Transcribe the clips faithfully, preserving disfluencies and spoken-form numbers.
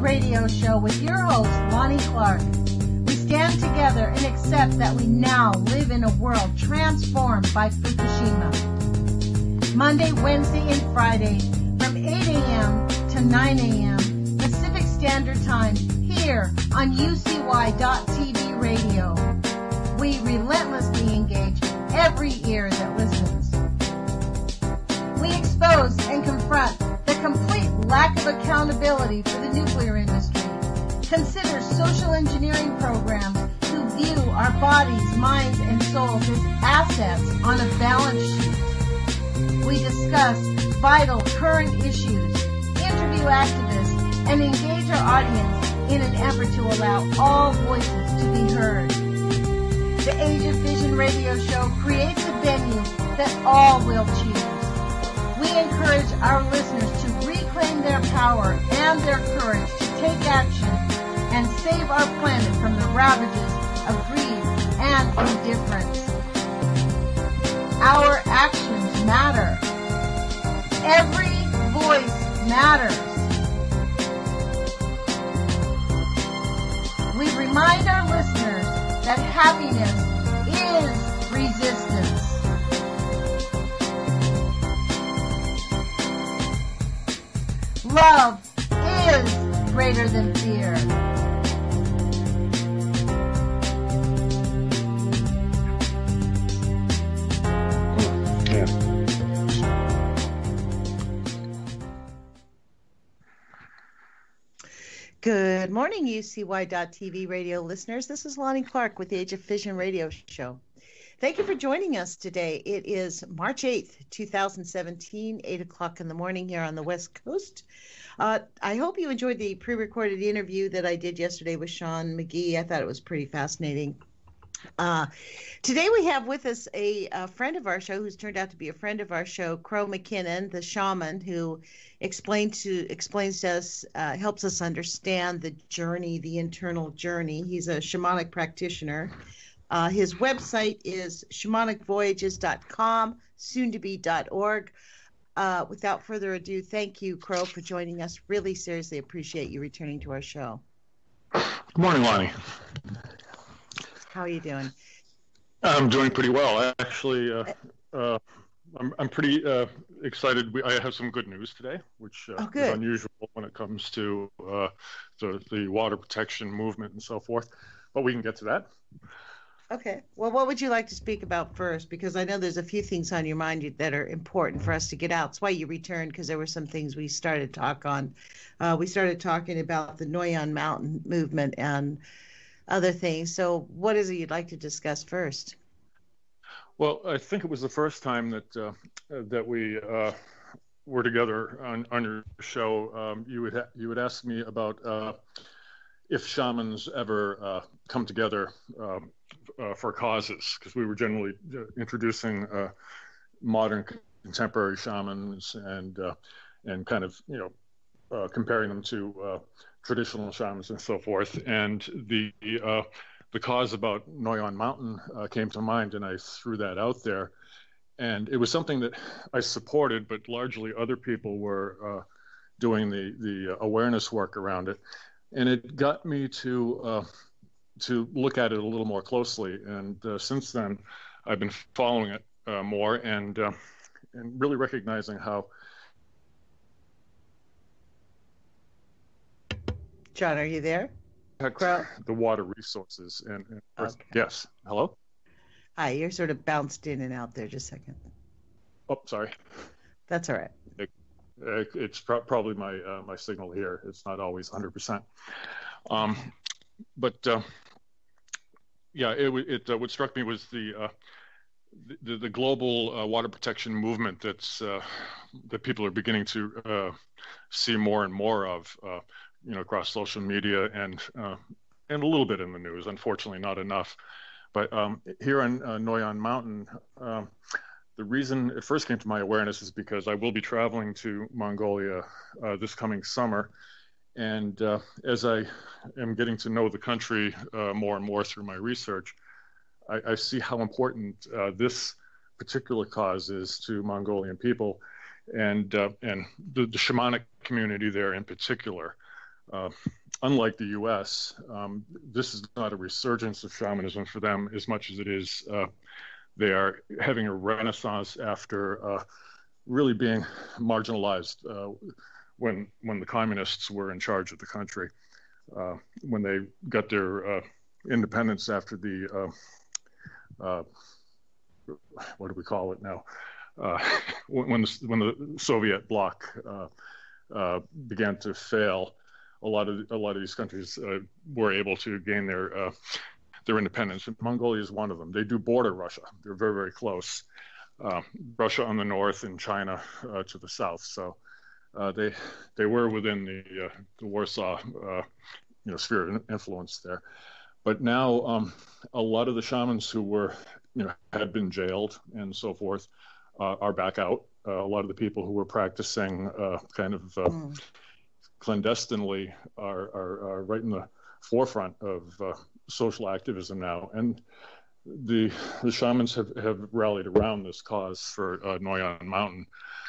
radio show with your host, Lonnie Clark. We stand together and accept that we now live in a world transformed by Fukushima. Monday, Wednesday, and Friday from eight a.m. to nine a.m. Pacific Standard Time here on U C Y dot T V radio. We relentlessly engage every ear that listens. We expose and confront the complete lack of accountability for the nuclear industry. Consider social engineering programs who view our bodies, minds, and souls as assets on a balance sheet. We discuss vital current issues, interview activists, and engage our audience in an effort to allow all voices to be heard. The Age of Vision radio show creates a venue that all will choose. We encourage our listeners to reclaim their power and their courage to take action and save our planet from the ravages of greed and indifference. Our actions matter. Every voice matters. We remind our listeners that happiness is resistance. Love is greater than fear. Yeah. Good morning, U C Y dot T V radio listeners. This is Lonnie Clark with the Age of Vision radio show. Thank you for joining us today. It is March eighth, two thousand seventeen, eight o'clock in the morning here on the West Coast. Uh, I hope you enjoyed the pre-recorded interview that I did yesterday with Sean McGee. I thought it was pretty fascinating. Uh, today we have with us a, a friend of our show who's turned out to be a friend of our show, Crow McKinnon, the shaman, who explained to, explains to us, uh, helps us understand the journey, the internal journey. He's a shamanic practitioner. Uh, his website is shamanic voyages dot com, soon to be dot org. Uh, without further ado, thank you, Crow, for joining us. Really seriously appreciate you returning to our show. Good morning, Lonnie. How are you doing? I'm doing pretty well. Actually, uh, uh, I'm, I'm pretty uh, excited. We, I have some good news today, which uh, oh, good. is unusual when it comes to uh, the, the water protection movement and so forth. But we can get to that. Okay. Well, what would you like to speak about first? Because I know there's a few things on your mind that are important for us to get out. That's why you returned, because there were some things we started to talk on. Uh, we started talking about the Noyon Mountain movement and other things. So what is it you'd like to discuss first? Well, I think it was the first time that uh, that we uh, were together on, on your show. Um, you would ha- you would ask me about uh, if shamans ever uh, come together um, uh, for causes, because we were generally uh, introducing uh, modern contemporary shamans and uh, and kind of you know uh, comparing them to uh, traditional shamans and so forth. And the uh, the cause about Noyon Mountain uh, came to mind, and I threw that out there. And it was something that I supported, but largely other people were uh, doing the the awareness work around it. And it got me to uh, to look at it a little more closely. And uh, since then, I've been following it uh, more and uh, and really recognizing how. John, are you there? The water resources and, and okay. Yes. Hello. Hi. You're sort of bounced in and out there. Just a second. Oh, sorry. That's all right. It, it, it's pro- probably my uh, my signal here. It's not always one hundred percent. Um, but uh, yeah, it it uh, what struck me was the uh, the, the global uh, water protection movement that's uh, that people are beginning to uh, see more and more of. Uh, you know, across social media and uh, and a little bit in the news. Unfortunately, not enough. But um, here on uh, Noyon Mountain, um, the reason it first came to my awareness is because I will be traveling to Mongolia uh, this coming summer. And uh, as I am getting to know the country uh, more and more through my research, I, I see how important uh, this particular cause is to Mongolian people and uh, and the, the shamanic community there in particular. uh, unlike the U S, um, this is not a resurgence of shamanism for them as much as it is uh, they are having a renaissance after uh, really being marginalized uh, when when the communists were in charge of the country. Uh, when they got their uh, independence after the, uh, uh, what do we call it now? Uh, when, the, when the Soviet bloc uh, uh, began to fail, a lot of a lot of these countries uh, were able to gain their uh, their independence. And Mongolia is one of them. They do border Russia. They're very, very close. Uh, Russia on the north and China uh, to the south. So uh, they they were within the uh, the Warsaw uh, you know sphere of influence there. But now um, a lot of the shamans who were you know had been jailed and so forth uh, are back out. Uh, a lot of the people who were practicing uh, kind of uh, mm. clandestinely are, are are right in the forefront of uh, social activism now, and the the shamans have, have rallied around this cause for uh, Noyan Mountain.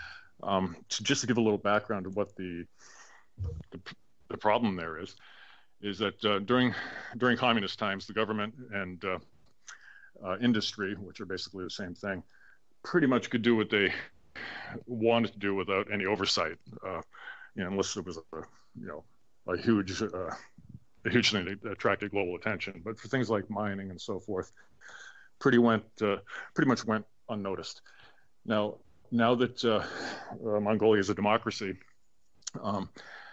Um, to, just to give a little background of what the the, the problem there is, is that uh, during during communist times, the government and uh, uh, industry, which are basically the same thing, pretty much could do what they wanted to do without any oversight, uh, you know, unless there was a you know a huge uh, a huge thing that attracted global attention. But for things like mining and so forth, pretty went uh, pretty much went unnoticed. Now, now that uh, uh, Mongolia is a democracy, um,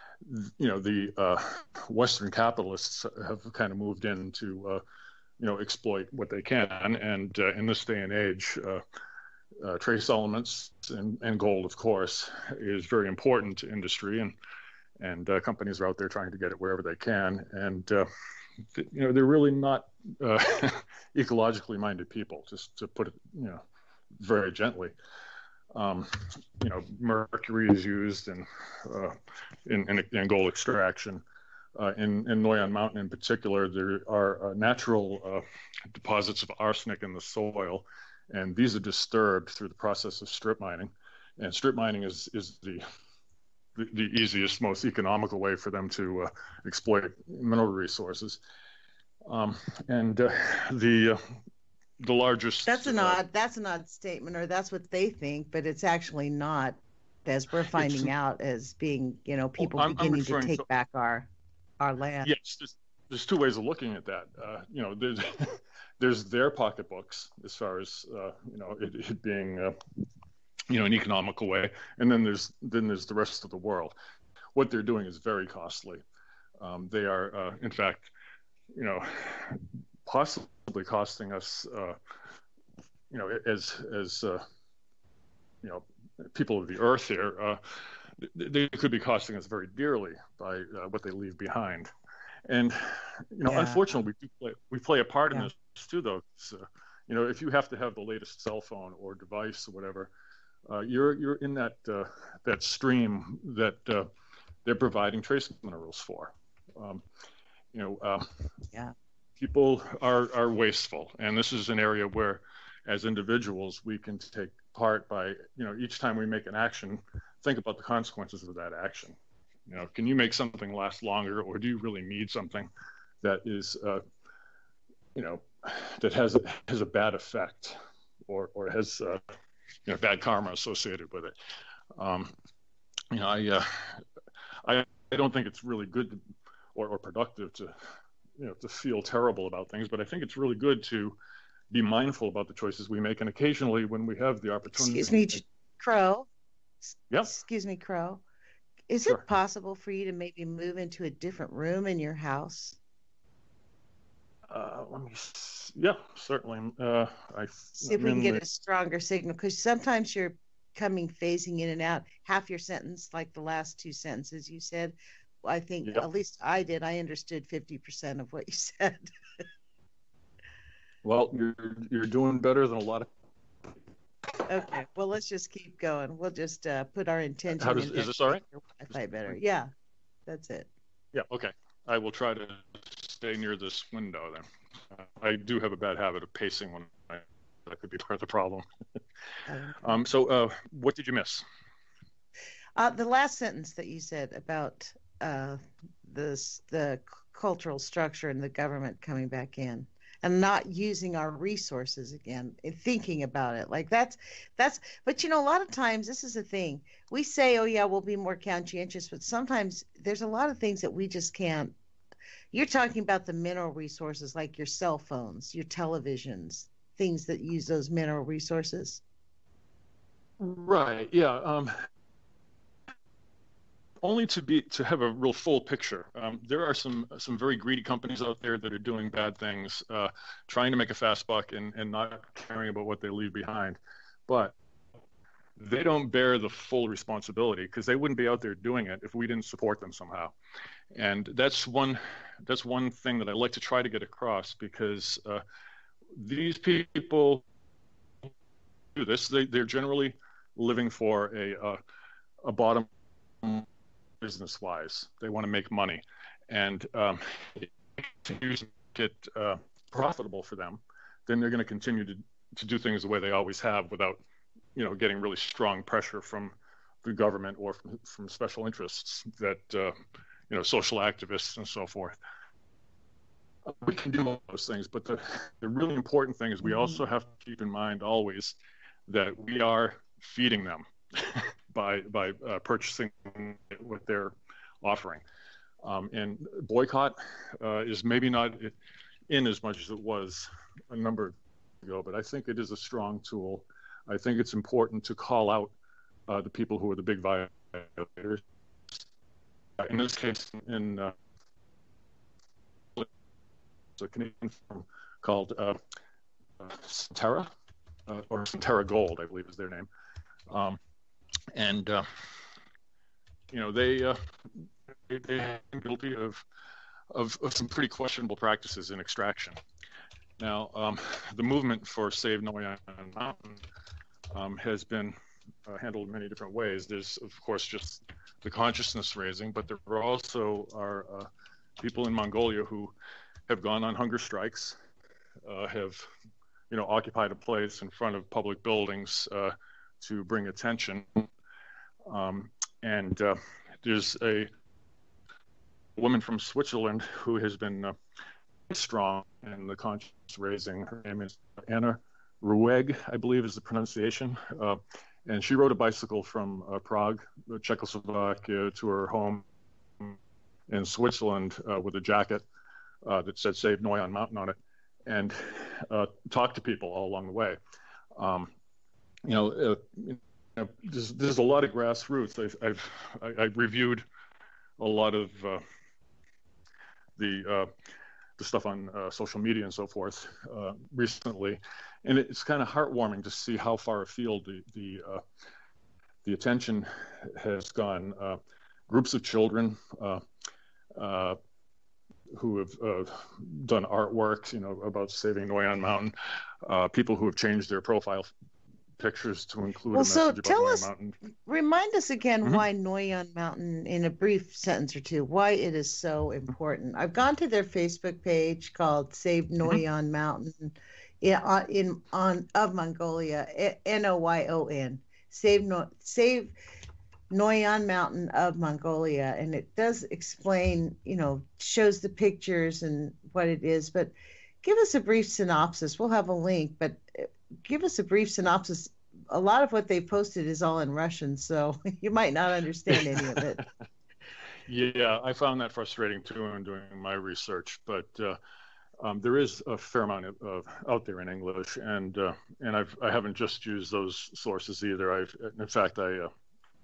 you know, the uh, Western capitalists have kind of moved in to, uh, you know, exploit what they can. And uh, in this day and age, uh, uh, trace elements and, and gold, of course, is very important to industry, and and uh, companies are out there trying to get it wherever they can. And uh, th- you know, they're really not uh, ecologically minded people, just to put it, you know, very gently. Um, you know, mercury is used in uh, in, in, in gold extraction. Uh, in, in Noyan Mountain in particular, there are uh, natural uh, deposits of arsenic in the soil, and these are disturbed through the process of strip mining. And strip mining is is the the, the easiest, most economical way for them to uh, exploit mineral resources. Um, and uh, the uh, the largest. That's an odd. That's an odd statement, or that's what they think, but it's actually not, as we're finding out as being, you know, people well, I'm, beginning I'm to take to, back our our land. Yes, there's, there's two ways of looking at that. Uh, you know, there's there's their pocketbooks as far as uh, you know it, it being uh, you know an economical way, and then there's then there's the rest of the world. What they're doing is very costly. Um, they are, uh, in fact, you know, possibly costing us, uh, you know, as as uh, you know, people of the earth here, uh, they could be costing us very dearly by uh, what they leave behind. And you know, yeah. unfortunately, we do play, we play a part yeah. in this too, though. So, you know, if you have to have the latest cell phone or device or whatever, uh, you're you're in that uh, that stream that uh, they're providing trace minerals for. Um, you know, uh, yeah. people are, are wasteful, and this is an area where, as individuals, we can take part by, you know, each time we make an action, think about the consequences of that action. You know, can you make something last longer, or do you really need something that is, uh, you know, that has has a bad effect, or or has uh, you know bad karma associated with it? Um, you know, I uh, I I don't think it's really good to, or or productive to. You know, to feel terrible about things, but I think it's really good to be mindful about the choices we make, and occasionally when we have the opportunity. Excuse me, Crow. Yeah. Excuse me, Crow. Is sure. it possible for you to maybe move into a different room in your house? Uh, let me. See. Yeah, certainly. Uh, I see if we can get the... a stronger signal, because sometimes you're coming phasing in and out. Half your sentence, like the last two sentences you said. I think yep. at least I did. I understood fifty percent of what you said. Well, you're you're doing better than a lot of. Okay. Well, let's just keep going. We'll just uh, put our intention. How does is this all right? Wi-Fi better. Yeah, that's it. Yeah. Okay. I will try to stay near this window then. Uh, I do have a bad habit of pacing when I. That could be part of the problem. Okay. um. So, uh, what did you miss? Uh, the last sentence that you said about uh, this the cultural structure and the government coming back in and not using our resources again and thinking about it like that's that's but you know a lot of times this is the thing we say, oh yeah, we'll be more conscientious, but sometimes there's a lot of things that we just can't. You're talking about the mineral resources like your cell phones, your televisions, things that use those mineral resources. Right. Yeah. Um, only to be to have a real full picture. Um, there are some some very greedy companies out there that are doing bad things, uh, trying to make a fast buck and, and not caring about what they leave behind. But they don't bear the full responsibility because they wouldn't be out there doing it if we didn't support them somehow. And that's one that's one thing that I like to try to get across, because uh, these people do this. They, they're generally living for a uh, a bottom business-wise. They want to make money, and um, if it continues to get uh, profitable for them, then they're going to continue to to do things the way they always have, without, you know, getting really strong pressure from the government or from, from special interests that uh, you know, social activists and so forth. We can do all those things, but the, the really important thing is we also have to keep in mind always that we are feeding them by by uh, purchasing what they're offering. Um, and boycott uh, is maybe not in as much as it was a number of years ago, but I think it is a strong tool. I think it's important to call out uh, the people who are the big violators. In this case, in uh, a Canadian firm called uh, uh, Centerra, uh, or Centerra Gold, I believe is their name. Um, and, uh, you know, they, uh, they, they have been guilty of, of, of some pretty questionable practices in extraction. Now, um, the movement for Save Noyan Mountain um, has been uh, handled in many different ways. There's, of course, just the consciousness raising, but there also are uh, people in Mongolia who have gone on hunger strikes, uh, have, you know, occupied a place in front of public buildings uh, to bring attention. Um, and uh, there's a woman from Switzerland who has been uh, strong in the conscience raising. Her name is Anna Rueg, I believe is the pronunciation. Uh, and she rode a bicycle from uh, Prague, Czechoslovakia, to her home in Switzerland uh, with a jacket uh, that said Save Noyan Mountain on it, and uh, talked to people all along the way. Um, you know, uh, you know there's, there's a lot of grassroots. I've, I've I, I reviewed a lot of uh, the uh, the stuff on uh, social media and so forth uh, recently, and it's kind of heartwarming to see how far afield the the uh, the attention has gone. Uh, groups of children uh, uh, who have uh, done artwork, you know, about saving Noyan Mountain. Uh, people who have changed their profile pictures to include well, a so message about tell Noyan us, Mountain. Remind us again Mm-hmm. why Noyan Mountain, in a brief sentence or two, why it is so important. I've gone to their Facebook page called Save Noyan mm-hmm. Mountain in, on, in on of Mongolia, N O Y O N, Save no, Save Noyan Mountain of Mongolia, and it does explain, you know, shows the pictures and what it is. But give us a brief synopsis. We'll have a link, but give us a brief synopsis. A lot of what they posted is all in Russian, so you might not understand any of it. Yeah, I found that frustrating too in doing my research, but uh, um, there is a fair amount of, of out there in English, and uh, and I've I haven't just used those sources either. I've in fact I. Uh,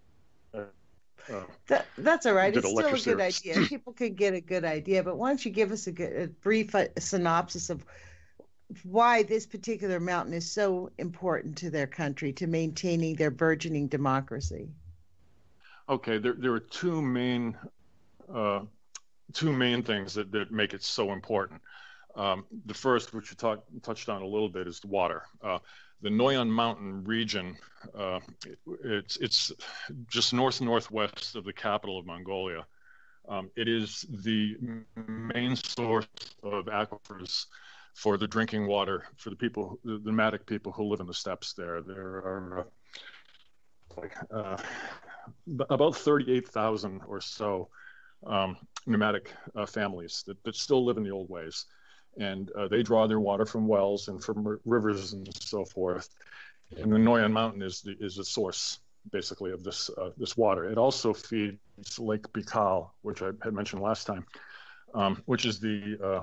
uh, that, that's all right. It's a still a good series. idea. People could get a good idea, but why don't you give us a, good, a brief uh, synopsis of why this particular mountain is so important to their country, to maintaining their burgeoning democracy? Okay, there there are two main uh, two main things that, that make it so important. Um, the first, which you talk, touched on a little bit, is the water. Uh, the Noyan Mountain region, uh, it, it's it's just north northwest of the capital of Mongolia. Um, it is the main source of aquifers for the drinking water for the people, the nomadic people who live in the steppes there. There are uh, like uh, about thirty-eight thousand or so um, nomadic uh, families that, that still live in the old ways. And uh, they draw their water from wells and from r- rivers and so forth. And the Noyon Mountain is the is the source, basically, of this uh, this water. It also feeds Lake Baikal, which I had mentioned last time, um, which is the uh,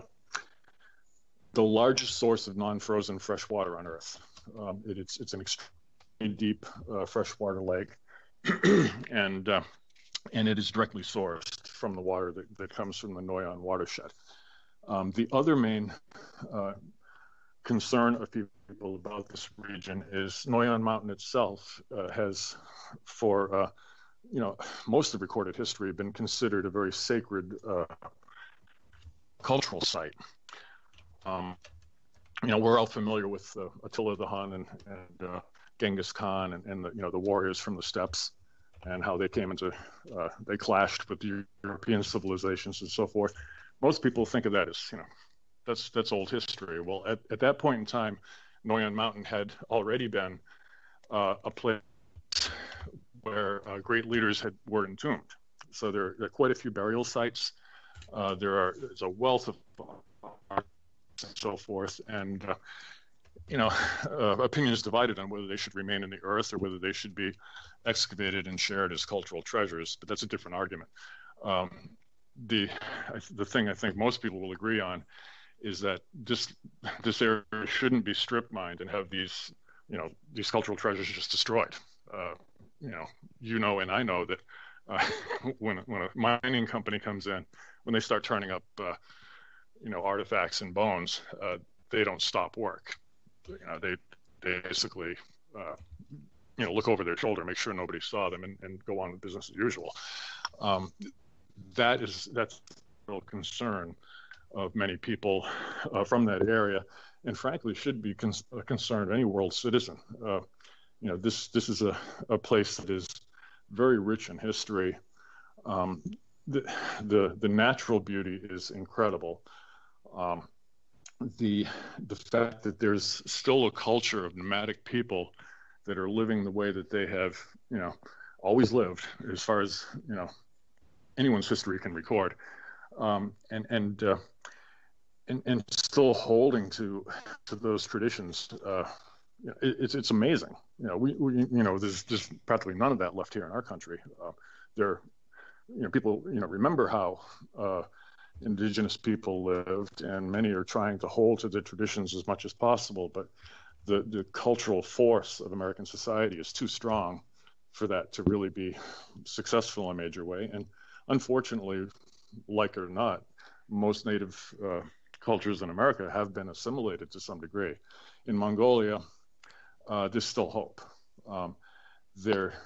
the largest source of non-frozen fresh water on Earth. Um, it, it's it's an extremely deep uh, freshwater lake, and uh, and it is directly sourced from the water that, that comes from the Noyon watershed. Um, the other main uh, concern of people about this region is Noyon Mountain itself uh, has, for uh, you know, most of recorded history, been considered a very sacred uh, cultural site. Um, you know, we're all familiar with uh, Attila the Hun and, and uh, Genghis Khan and, and the, you know, the warriors from the steppes and how they came into, uh, they clashed with the European civilizations and so forth. Most people think of that as, you know, that's that's old history. Well, at, at that point in time, Noyon Mountain had already been uh, a place where uh, great leaders had were entombed. So there, there are quite a few burial sites. Uh, there are there's a wealth of art and so forth, and uh, you know, uh, opinions divided on whether they should remain in the earth or whether they should be excavated and shared as cultural treasures. But that's a different argument. Um, the the thing I think most people will agree on is that this this area shouldn't be strip mined and have these you know these cultural treasures just destroyed. Uh, you know, you know, and I know that uh, when when a mining company comes in, when they start turning up uh, you know artifacts and bones, uh, they don't stop work. You know, they they basically uh, you know look over their shoulder, make sure nobody saw them, and, and go on with business as usual. Um, that is that's a real concern of many people uh, from that area, and frankly should be con- a concern of any world citizen. Uh, you know, this this is a, a place that is very rich in history. Um, the, the the natural beauty is incredible. Um, the the fact that there's still a culture of nomadic people that are living the way that they have, you know, always lived, as far as you know, anyone's history can record, um, and and, uh, and and still holding to to those traditions. Uh, it, it's it's amazing. You know, we, we you know there's there's practically none of that left here in our country. Uh, there, you know, people you know remember how uh, indigenous people lived, and many are trying to hold to the traditions as much as possible. But the the cultural force of American society is too strong for that to really be successful in a major way. And unfortunately, like it or not, most native uh, cultures in America have been assimilated to some degree. In Mongolia, uh, there's still hope. Um, they're,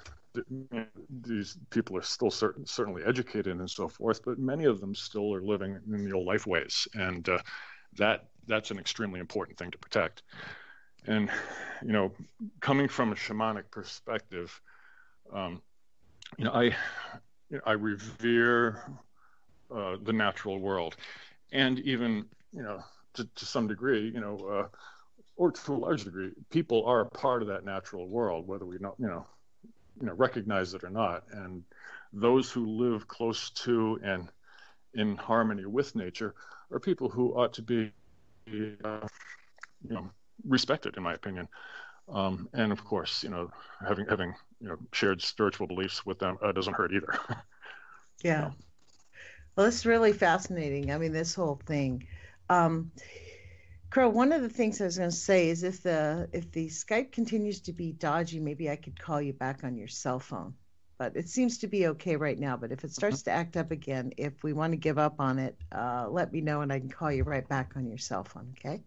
these people are still certain, certainly educated and so forth, but many of them still are living in the old life ways, and uh, that that's an extremely important thing to protect. And you know, coming from a shamanic perspective, um, you know, I you know, I revere uh, the natural world, and even you know to, to some degree, you know, uh, or to a large degree, people are a part of that natural world, whether we know, you know, you know, recognize it or not. And those who live close to and in harmony with nature are people who ought to be, uh, you know, respected, in my opinion. Um, and of course, you know, having having you know shared spiritual beliefs with them uh, doesn't hurt either. Yeah. Well, it's really fascinating. I mean, this whole thing. Um, Crow, one of the things I was going to say is if the if the Skype continues to be dodgy, maybe I could call you back on your cell phone. But it seems to be okay right now. But if it starts to act up again, if we want to give up on it, uh, let me know and I can call you right back on your cell phone. Okay?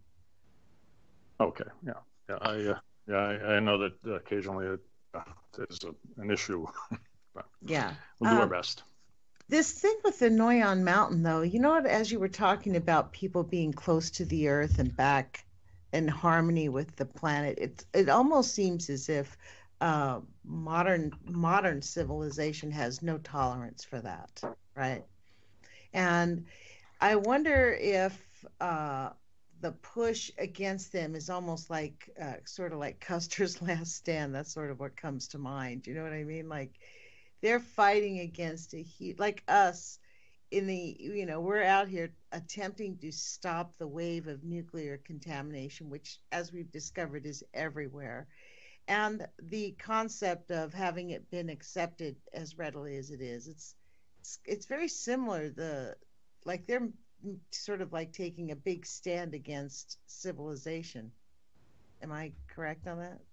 Okay. Yeah. Yeah. I uh, yeah I, I know that uh, occasionally it uh, is a, an issue. But yeah. We'll do um, our best. This thing with the Noyon Mountain, though, you know what, as you were talking about people being close to the earth and back in harmony with the planet, it it almost seems as if uh, modern modern civilization has no tolerance for that, right? And I wonder if uh, the push against them is almost like uh, sort of like Custer's Last Stand. That's sort of what comes to mind. You know what I mean? Like, they're fighting against a huge, like us, in the, you know, we're out here attempting to stop the wave of nuclear contamination, which, as we've discovered, is everywhere. And the concept of having it been accepted as readily as it is, it's it's, it's very similar. The like they're sort of like taking a big stand against civilization. Am I correct on that?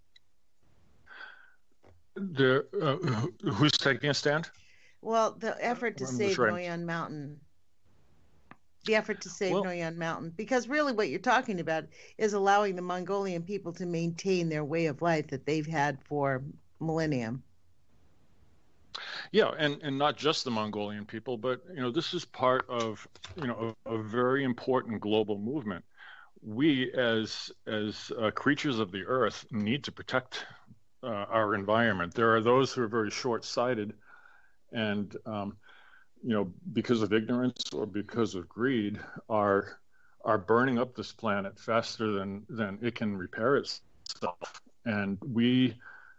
The, uh, who's taking a stand? Well, the effort to I'm save just right. Noyon Mountain. The effort to save Well, Noyon Mountain. Because really what you're talking about is allowing the Mongolian people to maintain their way of life that they've had for millennium. Yeah, and, and not just the Mongolian people, but, you know, this is part of, you know, a, a very important global movement. We as as uh, creatures of the earth need to protect uh, our environment. There are those who are very short-sighted and, um, you know, because of ignorance or because of greed, are are burning up this planet faster than than it can repair itself. And we,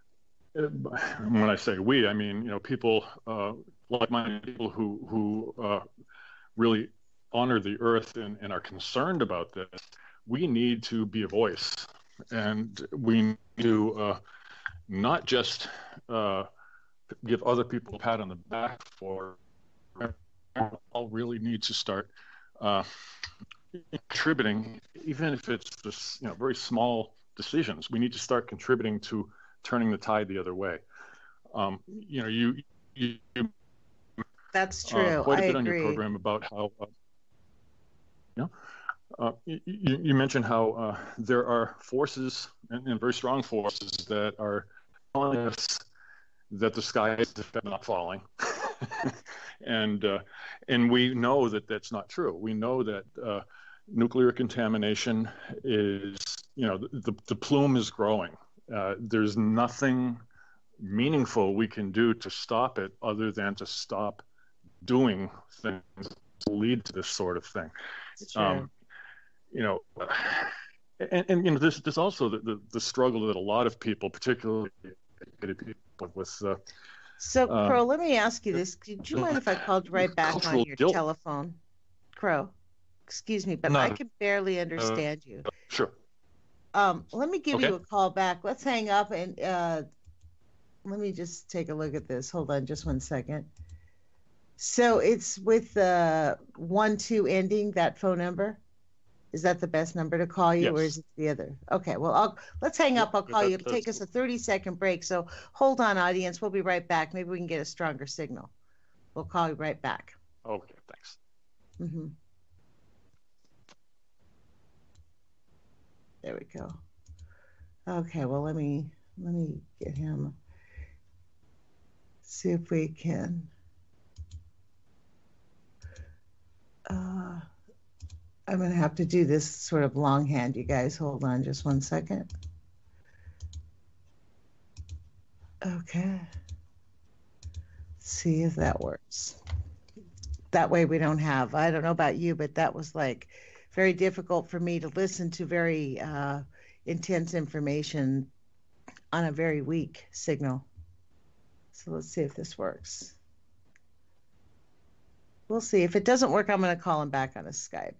when I say we, I mean, you know, people uh, like-minded people who who uh, really honor the earth and, and are concerned about this. We need to be a voice, and we need to uh, not just uh, give other people a pat on the back for. All really need to start uh, contributing, even if it's just, you know, very small decisions. We need to start contributing to turning the tide the other way. Um, you know, you, you, you That's true. Uh, quite a I bit agree. on your program about how, uh, you know, uh, you, you mentioned how uh, there are forces and, and very strong forces that are telling us that the sky is not falling. and uh, and we know that that's not true. We know that uh, nuclear contamination is, you know, the, the plume is growing. Uh, there's nothing meaningful we can do to stop it other than to stop doing things that lead to this sort of thing. It's true. Um, you know, and, and you know, this this also the, the, the struggle that a lot of people, particularly people with uh, So, uh, Crow, let me ask you this. Did you mind if I called right back on cultural your guilt. telephone? Crow, excuse me, but No, I can barely uh, understand you. Sure. Um, let me give Okay. you a call back. Let's hang up and uh, let me just take a look at this. Hold on just one second. So it's with the uh, one two ending, that phone number. Is that the best number to call you, Yes. or is it the other? Okay, well, I'll let's hang up. I'll call That- you. It'll take that's- us a thirty second break. So hold on, audience. We'll be right back. Maybe we can get a stronger signal. We'll call you right back. Okay, thanks. Mm-hmm. There we go. Okay, well, let me let me get him. See if we can. Uh, I'm going to have to do this sort of longhand, you guys. Hold on just one second. Okay. See if that works. That way we don't have, I don't know about you, but that was like very difficult for me to listen to very uh, intense information on a very weak signal. So let's see if this works. We'll see. If it doesn't work, I'm going to call him back on his Skype.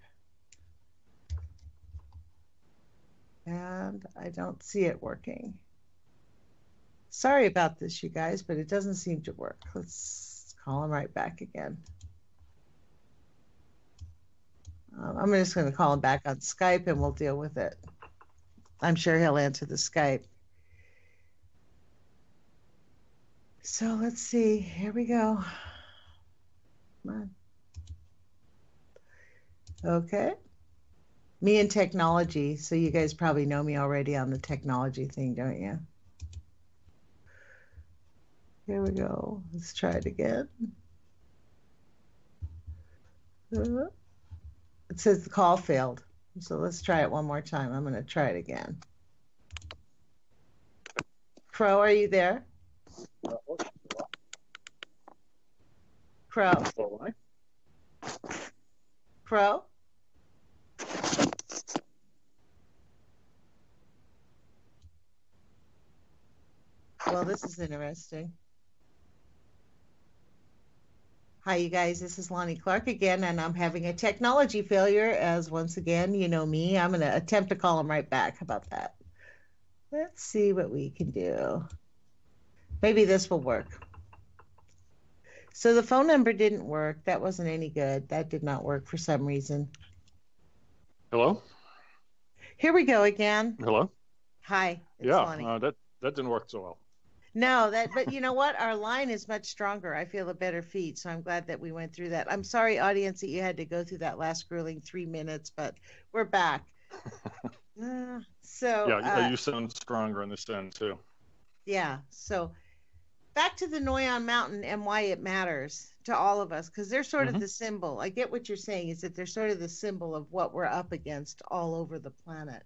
And I don't see it working. Sorry about this, you guys, but it doesn't seem to work. Let's call him right back again. Um, I'm just going to call him back on Skype and we'll deal with it. I'm sure he'll answer the Skype. So let's see. Here we go. Come on. Okay. Me and technology. So you guys probably know me already on the technology thing, don't you? Here we go. Let's try it again. Uh, It says the call failed. So let's try it one more time. I'm going to try it again. Crow, are you there? Crow? Crow? Well, this is interesting. Hi, you guys. This is Lonnie Clark again, and I'm having a technology failure as once again, you know me. I'm going to attempt to call him right back. How about that? Let's see what we can do. Maybe this will work. So the phone number didn't work. That wasn't any good. That did not work for some reason. Hello? Here we go again. Hello? Hi, it's Yeah, Lonnie. uh, that, that didn't work so well. No, that, but you know what? Our line is much stronger. I feel a better feed, so I'm glad that we went through that. I'm sorry, audience, that you had to go through that last grueling three minutes, but we're back. uh, so Yeah, uh, you sound stronger on this end too. yeah, so back to the Noyon Mountain and why it matters to all of us, because they're sort Mm-hmm. of the symbol. I get what you're saying, is that they're sort of the symbol of what we're up against all over the planet.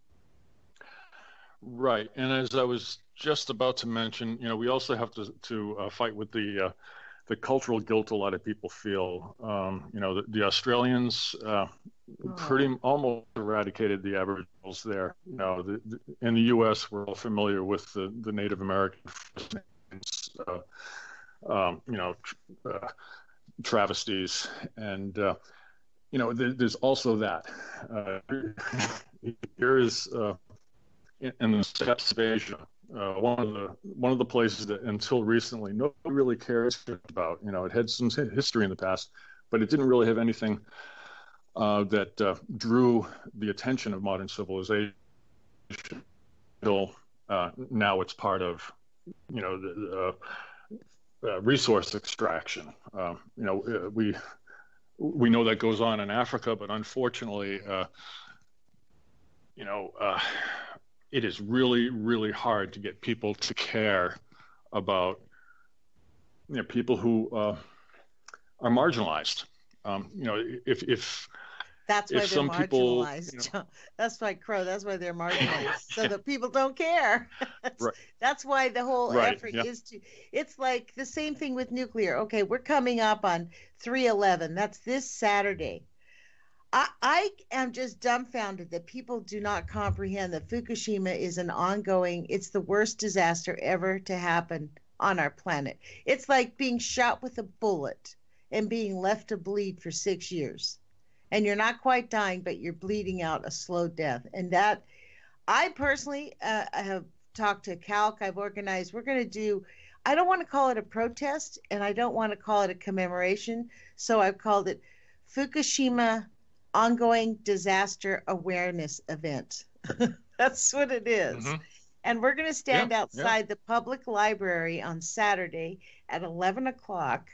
Right, and as I was just about to mention, you know, we also have to to uh, fight with the uh, the cultural guilt a lot of people feel. Um, you know, the, the Australians uh, Oh. pretty almost eradicated the Aboriginals there. You know, the, the, in the U S, we're all familiar with the, the Native American, uh, um, you know, uh, travesties, and uh, you know, there, there's also that. Uh, here is. Uh, in the steppes of Asia, uh, one of the one of the places that until recently nobody really cares about. You know, it had some history in the past, but it didn't really have anything uh, that uh, drew the attention of modern civilization. Until uh, now, it's part of, you know, the uh, uh, resource extraction. Um, you know, we we know that goes on in Africa, but unfortunately, uh, you know. Uh, It is really, really hard to get people to care about, you know, people who uh, are marginalized. Um, you know, if if that's why if they're some people, marginalized. you know, That's why Crow. That's why they're marginalized, so that people don't care. that's, right, that's why the whole right, effort yeah. is to. It's like the same thing with nuclear. Okay, we're coming up on three eleven. That's this Saturday. I, I am just dumbfounded that people do not comprehend that Fukushima is an ongoing, it's the worst disaster ever to happen on our planet. It's like being shot with a bullet and being left to bleed for six years. And you're not quite dying, but you're bleeding out a slow death. And that, I personally uh, have talked to Calc, I've organized, we're going to do, I don't want to call it a protest, and I don't want to call it a commemoration. So I've called it Fukushima Ongoing Disaster Awareness Event. That's what it is. Mm-hmm. And we're going to stand yeah, outside yeah. the public library on Saturday at eleven o'clock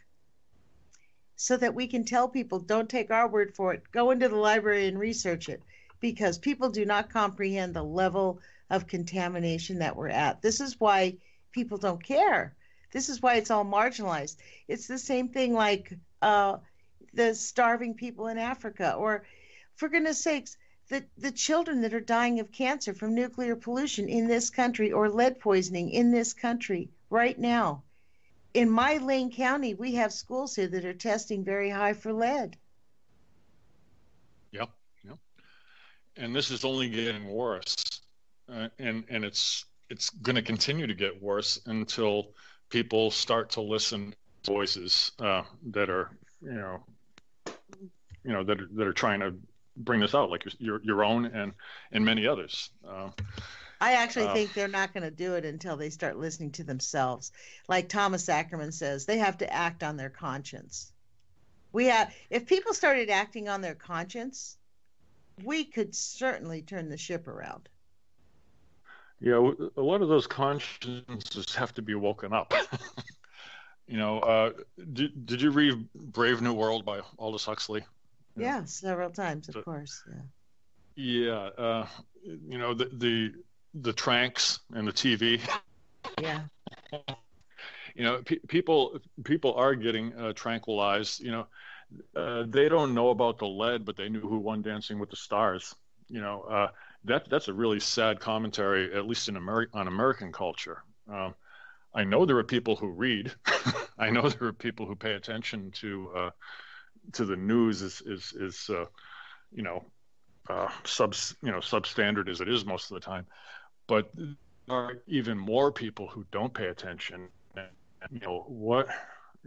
so that we can tell people, don't take our word for it, go into the library and research it, because people do not comprehend the level of contamination that we're at. This is why people don't care. This is why it's all marginalized. It's the same thing like uh, the starving people in Africa, or for goodness sakes, the, the children that are dying of cancer from nuclear pollution in this country, or lead poisoning in this country right now. In my Lane County, we have schools here that are testing very high for lead. Yep, yep. And this is only getting worse, uh, and and it's it's going to continue to get worse until people start to listen to voices uh, that are, you know, you know that are, that are trying to bring this out, like your your, your own and and many others. Uh, I actually uh, think they're not going to do it until they start listening to themselves. Like Thomas Ackerman says, they have to act on their conscience. We have, if people started acting on their conscience, we could certainly turn the ship around. Yeah, a lot of those consciences have to be woken up. You know, uh, did did you read Brave New World by Aldous Huxley? Yeah, yeah, several times, of so, course. Yeah. Yeah, uh, you know, the the the tranks and the T V. Yeah. You know, pe- people people are getting uh, tranquilized. You know, uh, they don't know about the lead, but they knew who won Dancing with the Stars. You know, uh, that that's a really sad commentary, at least in Ameri- on American culture. Um, I know there are people who read. I know there are people who pay attention to uh, to the news. Is is is uh, you know uh, sub you know substandard as it is most of the time. But there are even more people who don't pay attention. And, you know what? You know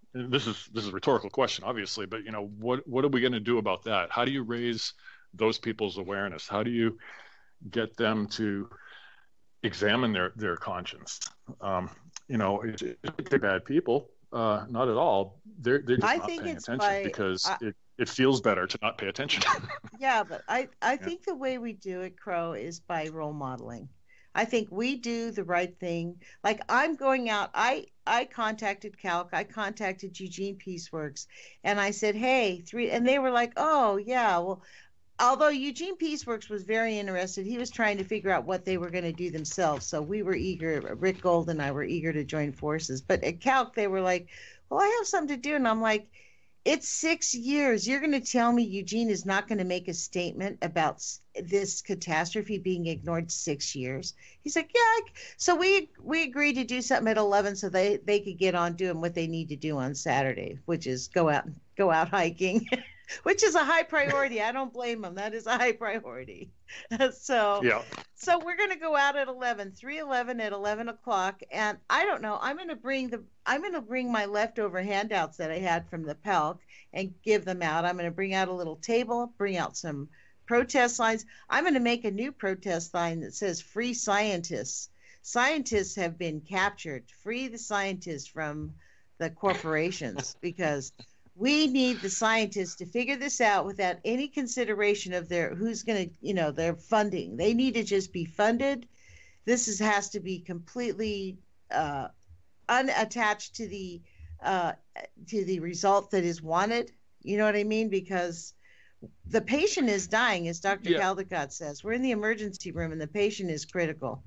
this is this is a rhetorical question, obviously, but you know, what what are we going to do about that? How do you raise those people's awareness? How do you get them to examine their their conscience? Um, you know, it's, they're bad people, uh, not at all. They're they're just I not think paying it's attention by, because I, it, it feels better to not pay attention. yeah, but I I Yeah. think the way we do it, Crow, is by role modeling. I think we do the right thing. Like I'm going out, I I contacted Calc, I contacted Eugene Peaceworks, and I said, hey, three, and they were like, oh yeah, well, although Eugene Peaceworks was very interested, he was trying to figure out what they were going to do themselves. So we were eager, Rick Gold and I were eager to join forces. But at Calc, they were like, well, I have something to do. And I'm like, it's six years. You're going to tell me Eugene is not going to make a statement about s- this catastrophe being ignored six years? He's like, yeah. I c-" So we we agreed to do something at eleven so they, they could get on doing what they need to do on Saturday, which is go out go out hiking. Which is a high priority. I don't blame them. That is a high priority. so, Yeah. so we're going to go out at eleven, three eleven at eleven o'clock. And I don't know, I'm going to bring the, I'm going to bring my leftover handouts that I had from the P E L C and give them out. I'm going to bring out a little table, bring out some protest signs. I'm going to make a new protest sign that says free scientists. Scientists have been captured. Free the scientists from the corporations because we need the scientists to figure this out without any consideration of their who's going to, you know, their funding. They need to just be funded. This is, has to be completely uh, unattached to the uh, to the result that is wanted. You know what I mean? Because the patient is dying, as Doctor Yeah. Caldecott says. We're in the emergency room, and the patient is critical.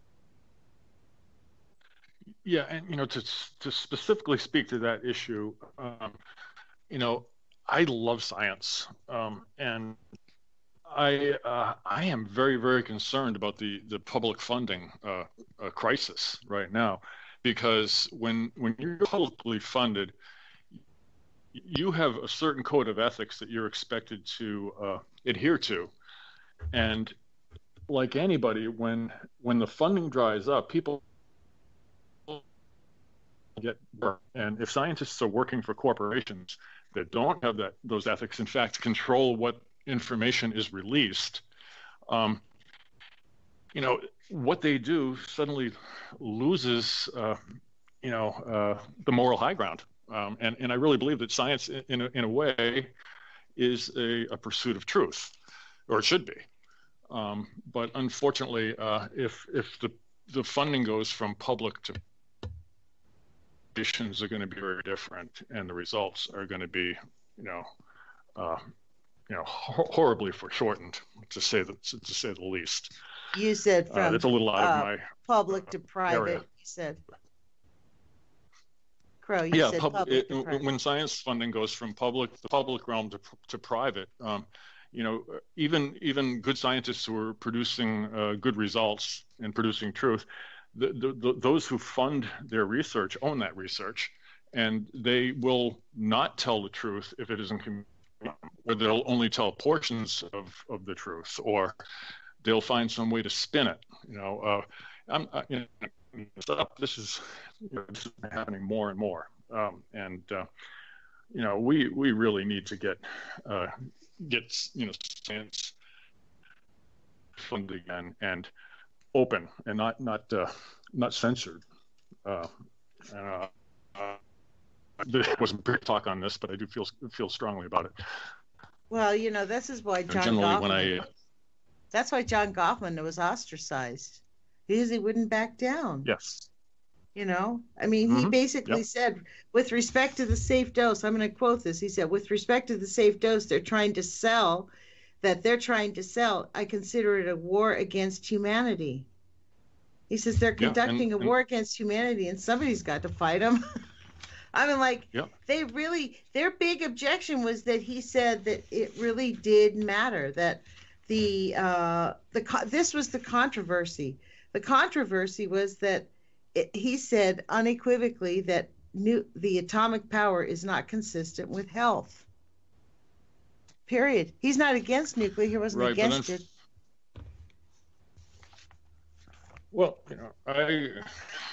Yeah, and you know, to to specifically speak to that issue, um, you know, I love science, um, and I uh, I am very very concerned about the the public funding uh, uh, crisis right now, because when when you're publicly funded, you have a certain code of ethics that you're expected to uh, adhere to, and like anybody, when when the funding dries up, people get burnt. And if scientists are working for corporations that don't have that those ethics, in fact, control what information is released, um, you know, what they do suddenly loses, uh, you know, uh, the moral high ground. Um, and, and I really believe that science, in a, in a way, is a, a pursuit of truth, or it should be. Um, but unfortunately, uh, if if the the funding goes from public to conditions are going to be very different, and the results are going to be, you know, uh, you know, hor- horribly foreshortened, to say the to, to say the least. You said Uh, from that's a little out uh, of my public to private. area. You said, Crow, you Yeah, said pub- public it, to private. when science funding goes from public the public realm to to private, um, you know, even even good scientists who are producing uh, good results and producing truth, the, the, the, those who fund their research own that research, and they will not tell the truth if it isn't, or they'll only tell portions of, of the truth, or they'll find some way to spin it. You know, uh, I'm, uh, you know, this is, you know, this is happening more and more, um, and uh, you know, we we really need to get uh, get you know science funded again and open and not not uh, not censored. Uh, uh, uh, there wasn't big talk on this, but I do feel feel strongly about it. Well, you know, this is why John Generally, Goffman, when I uh, that's why John Goffman was ostracized, because he wouldn't back down. yes, You know, I mean, he Mhm. basically Yep. said, with respect to the safe dose, I'm going to quote this. He said, with respect to the safe dose, they're trying to sell, that they're trying to sell, I consider it a war against humanity. He says they're Yeah, and- conducting a and- war against humanity, and somebody's got to fight them. I mean, like, Yep. they really, their big objection was that he said that it really did matter, that the, uh, the, co- this was the controversy. The controversy was that it, he said unequivocally that new, the atomic power is not consistent with health. Period. He's not against nuclear. He wasn't right, but against unf- it. well, you know, I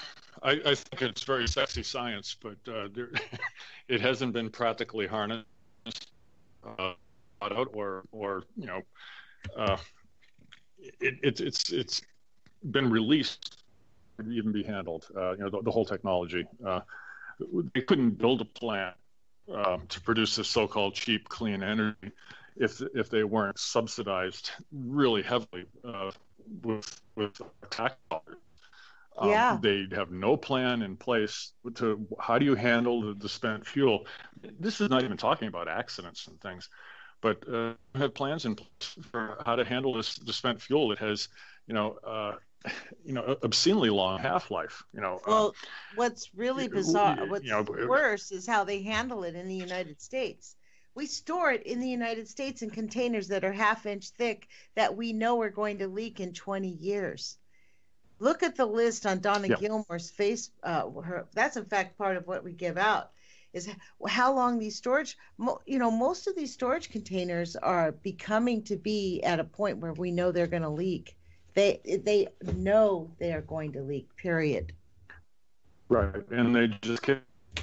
I, I think it's very sexy science, but uh, there, it hasn't been practically harnessed uh, out or or you know uh, it, it, it's it's been released to even be handled. Uh, you know the, the whole technology. Uh, they couldn't build a plant uh, to produce this so-called cheap, clean energy if if they weren't subsidized really heavily uh, with with tax dollars. Um, Yeah. They have no plan in place to how do you handle the, the spent fuel. This is not even talking about accidents and things, but uh, have plans in place for how to handle this the spent fuel. It has, you know, uh, you know, obscenely long half-life. You know. Well, uh, what's really bizarre, you what's know, worse is how they handle it in the United States. We store it in the United States in containers that are half inch thick that we know are going to leak in twenty years. Look at the list on Donna Yeah. Gilmore's face. Uh, her, that's in fact part of what we give out is how long these storage, mo- you know, most of these storage containers are becoming to be at a point where we know they're going to leak. They they know they are going to leak, period. Right, and they just keep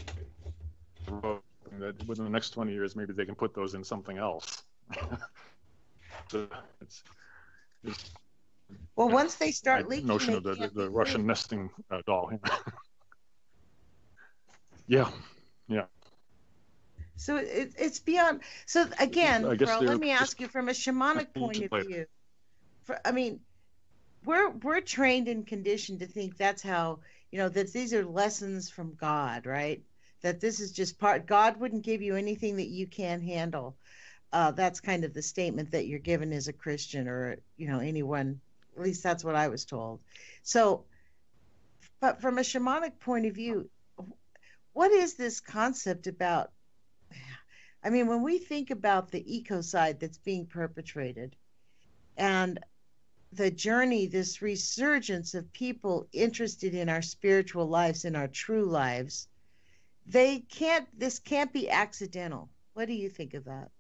that within the next twenty years, maybe they can put those in something else. So it's, it's Well, once they start my leaking, notion they of the, the, can't the be Russian moved. nesting uh, doll. Yeah, yeah. So it, it's beyond. So again, I guess Carl, they're let me just ask you from a shamanic point of view. For, I mean, we're we're trained and conditioned to think that's how, you know, that these are lessons from God, right? That this is just part. God wouldn't give you anything that you can't handle. Uh, that's kind of the statement that you're given as a Christian, or you know, anyone. At least that's what I was told. So, but from a shamanic point of view, what is this concept about? I mean, when we think about the ecocide that's being perpetrated and the journey, this resurgence of people interested in our spiritual lives, in our true lives, they can't, this can't be accidental. What do you think of that?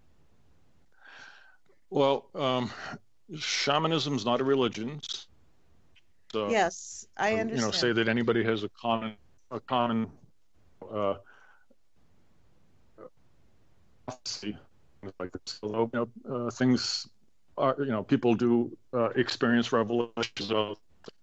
Well, um, shamanism is not a religion. So, Yes, I you understand. know, say that anybody has a common, a common, uh, like this. Although, you know, uh, things are, you know, people do uh, experience revelations of.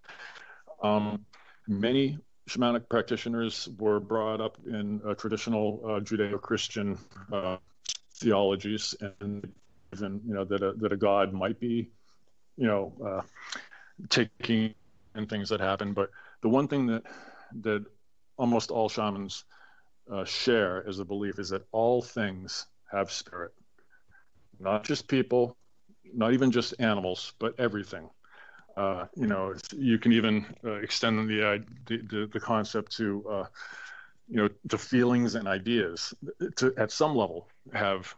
Um, many shamanic practitioners were brought up in uh, traditional uh, Judeo-Christian uh, theologies, and even, you know, that a, that a god might be, you know, uh, taking in things that happen. But the one thing that that almost all shamans uh, share as a belief is that all things have spirit, not just people, not even just animals, but everything. Uh, you know, you can even uh, extend the, uh, the, the the concept to, uh, you know, to feelings and ideas. To at some level have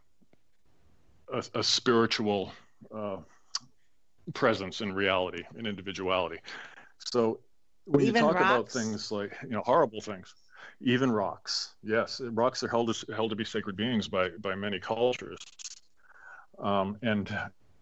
a, a spiritual uh, presence in reality and individuality. So when Even you talk about rocks? things like, you know, horrible things, even rocks, yes, rocks are held as, held to be sacred beings by by many cultures, um, and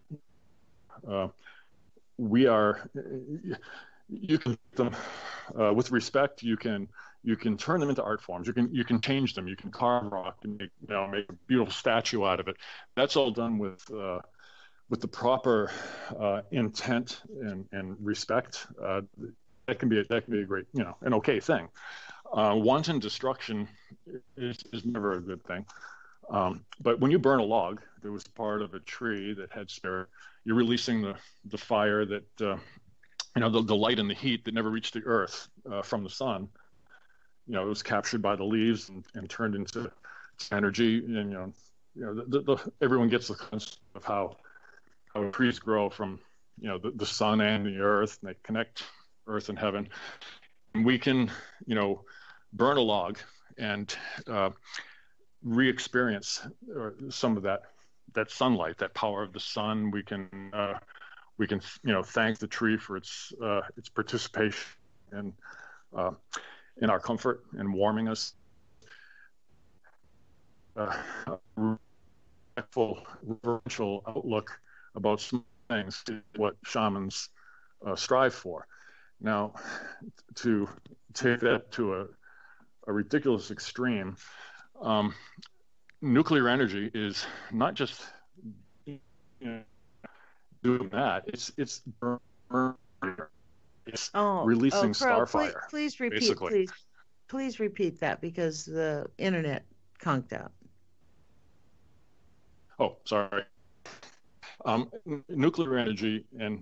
uh, we are. You can them uh, with respect. You can you can turn them into art forms. You can you can change them. You can carve rock and make, you know, make a beautiful statue out of it. That's all done with. Uh, with the proper uh, intent and, and respect, uh, that can be a, that can be a great, you know, an okay thing. Uh, wanton destruction is, is never a good thing. Um, but when you burn a log that was part of a tree that had spirit, you're releasing the the fire that uh, you know the, the light and the heat that never reached the earth uh, from the sun. You know, it was captured by the leaves and, and turned into energy. And you know, you know, the, the, the, everyone gets the concept of how. How trees grow from, you know, the, the sun and the earth, and they connect earth and heaven. And we can, you know, burn a log and uh, re-experience some of that that sunlight, that power of the sun. We can uh, we can, you know, thank the tree for its uh, its participation in uh, in our comfort and warming us. Uh, full reverential outlook about some things is what shamans uh, strive for. Now, to take that to a, a ridiculous extreme, um, nuclear energy is not just, you know, doing that. It's it's it's Oh, oh, releasing Crow, star please, fire, please repeat, basically. please, please repeat that because the internet conked out. Oh, sorry. Um, n- nuclear energy, and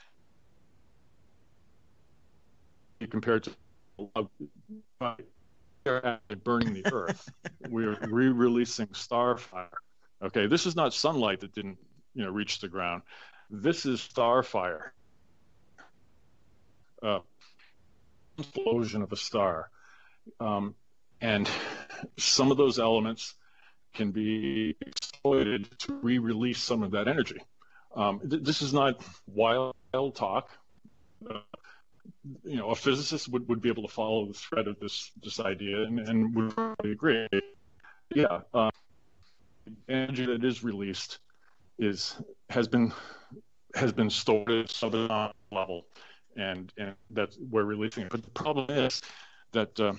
compared to uh, burning the earth, we're re-releasing star fire. Okay, this is not sunlight that didn't, you know, reach the ground. This is star fire, uh, explosion of a star, um, and some of those elements can be exploited to re-release some of that energy. Um, th- this is not wild talk. Uh, you know, a physicist would, would be able to follow the thread of this this idea and, and would probably agree. Yeah, uh, energy that is released is has been has been stored at some level, and and that's we're releasing it. But the problem is that uh,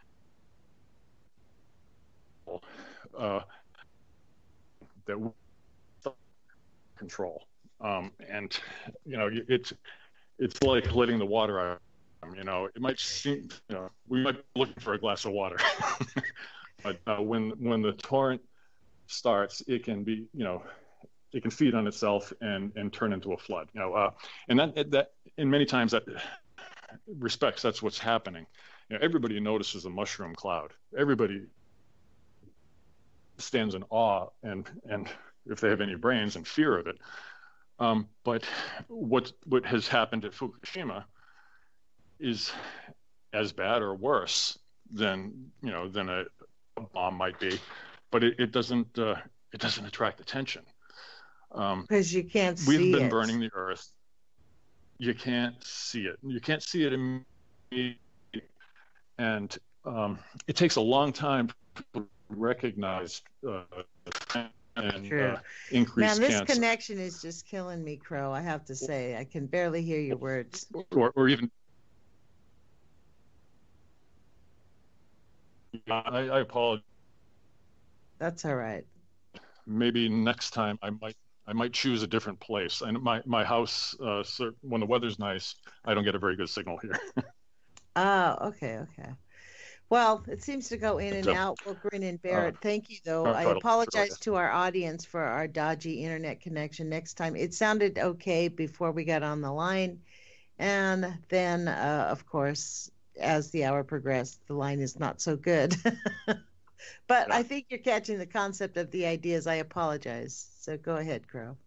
uh, that we control, um, and you know, it's it's like letting the water out. You know, it might seem, you know, we might be looking for a glass of water, but uh, when when the torrent starts, it can be, you know, it can feed on itself and and turn into a flood. You know, uh, and that that in many times that respects, that's what's happening. You know, everybody notices a mushroom cloud. Everybody stands in awe and and if they have any brains, in fear of it. Um, but what what has happened at Fukushima is as bad or worse than, you know, than a, a bomb might be, but it, it doesn't uh, it doesn't attract attention. Um, Because you can't we've see been it. burning the earth. You can't see it. You can't see it immediately, and um, it takes a long time to recognize uh, and True. uh, increase Man, this cancer, connection is just killing me, Crow. I have to say, I can barely hear your words. or, or even. I, I apologize. That's all right. Maybe next time I might I might choose a different place. And my my house, uh, when the weather's nice, I don't get a very good signal here. Oh, okay, okay. Well, it seems to go in and So, out. We'll grin and uh, bear it. Thank you, though. I'll I try to- apologize to our audience for our dodgy internet connection next time. It sounded okay before we got on the line. And then, uh, of course, as the hour progressed, the line is not so good. But I think you're catching the concept of the ideas. I apologize. So go ahead, Crow.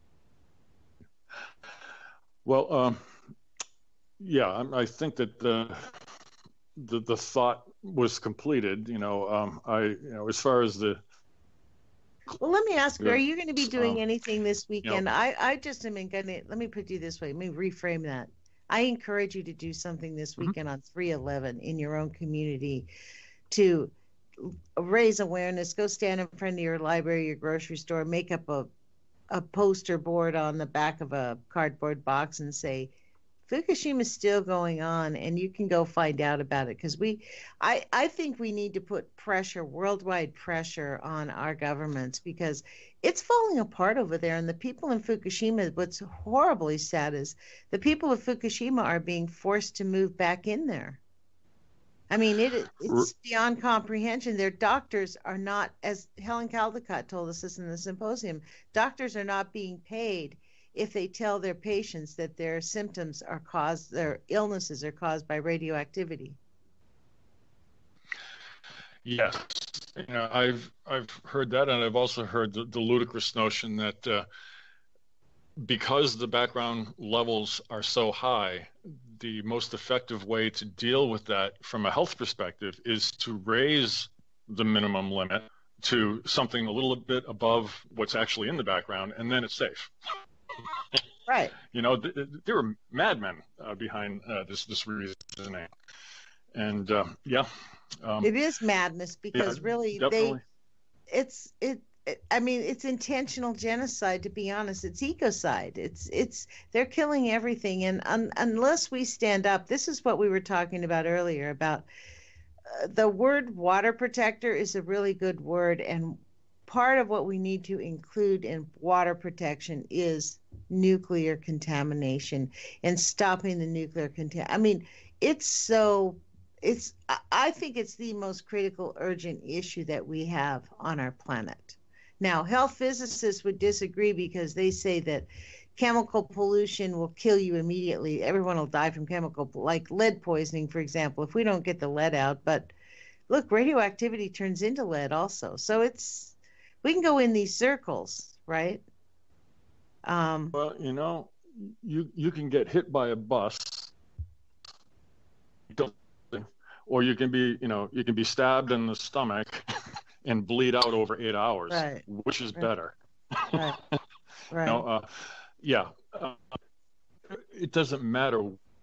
Well, um, yeah, I, I think that the, the the thought was completed. You know, um, I you know as far as the Well, let me ask you, are you going to be doing um, anything this weekend? you know, I, I just am going to, let me put you this way, let me reframe that. I encourage you to do something this Mhm. weekend on three eleven in your own community to raise awareness. Go stand in front of your library, your grocery store, make up a, a poster board on the back of a cardboard box and say, Fukushima is still going on, and you can go find out about it because we, I, I think we need to put pressure, worldwide pressure, on our governments because it's falling apart over there. And the people in Fukushima, what's horribly sad is the people of Fukushima are being forced to move back in there. I mean, it it's beyond comprehension. Their doctors are not, as Helen Caldicott told us this in the symposium, doctors are not being paid if they tell their patients that their symptoms are caused, their illnesses are caused by radioactivity. Yes, you know, I've I've heard that, and I've also heard the, the ludicrous notion that uh, because the background levels are so high, the most effective way to deal with that from a health perspective is to raise the minimum limit to something a little bit above what's actually in the background, and then it's safe. Right. You know, th- th- there were madmen uh, behind uh, this this reasoning, and uh, yeah, um, it is madness because yeah, really definitely. they, it's it I mean, it's intentional genocide. To be honest, it's ecocide. It's it's they're killing everything, and un, unless we stand up, this is what we were talking about earlier. About uh, the word water protector is a really good word, and part of what we need to include in water protection is nuclear contamination and stopping the nuclear contam. I mean, it's so. It's. I think it's the most critical, urgent issue that we have on our planet. Now, health physicists would disagree because they say that chemical pollution will kill you immediately. Everyone will die from chemical, like lead poisoning, for example, if we don't get the lead out. But look, radioactivity turns into lead also. So it's, we can go in these circles, right? Um, well, you know, you you can get hit by a bus, or you can be, you know, you can be stabbed in the stomach and bleed out over eight hours. Right. Which is Right. better? right, right. You know, uh, yeah, uh, it doesn't matter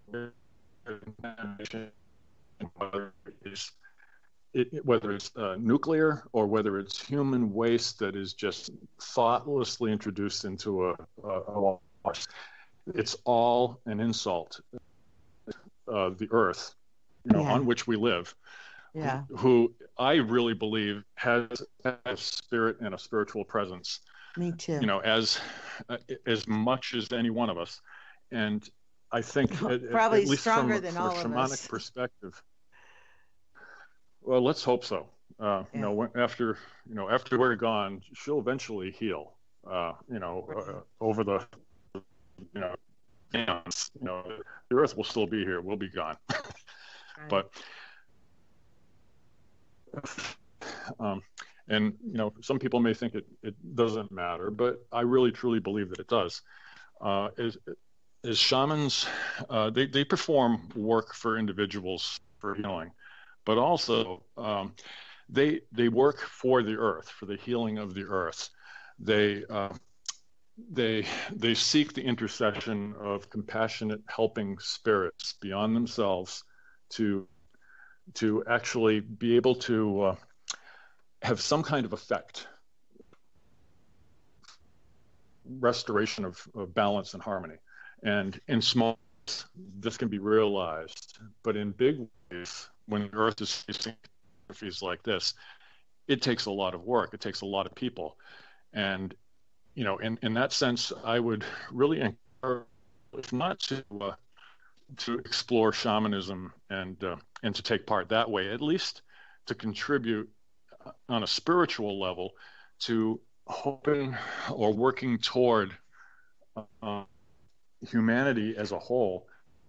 whether it's it, whether it's uh, nuclear or whether it's human waste that is just thoughtlessly introduced into a, a, a wash. It's all an insult. Uh, the earth, you know, Yeah. on which we live. Yeah. Who, who I really believe has a spirit and a spiritual presence, Me too. you know, as uh, as much as any one of us. And I think, at, Probably at least stronger from, than from all a of shamanic us. perspective, well, let's hope so. Uh, Yeah. You know, when, after you know after we're gone, she'll eventually heal. Uh, you know, Right. uh, over the you know, eons, you know, the earth will still be here. We'll be gone, Right. but. Um, and you know, some people may think it, it doesn't matter, but I really truly believe that it does. Uh, as, as shamans, uh, they, they perform work for individuals for healing, but also um, they they work for the earth, for the healing of the earth. They uh, they they seek the intercession of compassionate, helping spirits beyond themselves to to actually be able to uh, have some kind of effect, restoration of, of balance and harmony. And in small ways, this can be realized, but in big ways, when the earth is facing catastrophes like this, it takes a lot of work. It takes a lot of people. And, you know, in, in that sense, I would really encourage not to uh, to explore shamanism and uh, and to take part that way, at least to contribute on a spiritual level to hoping or working toward uh, humanity as a whole,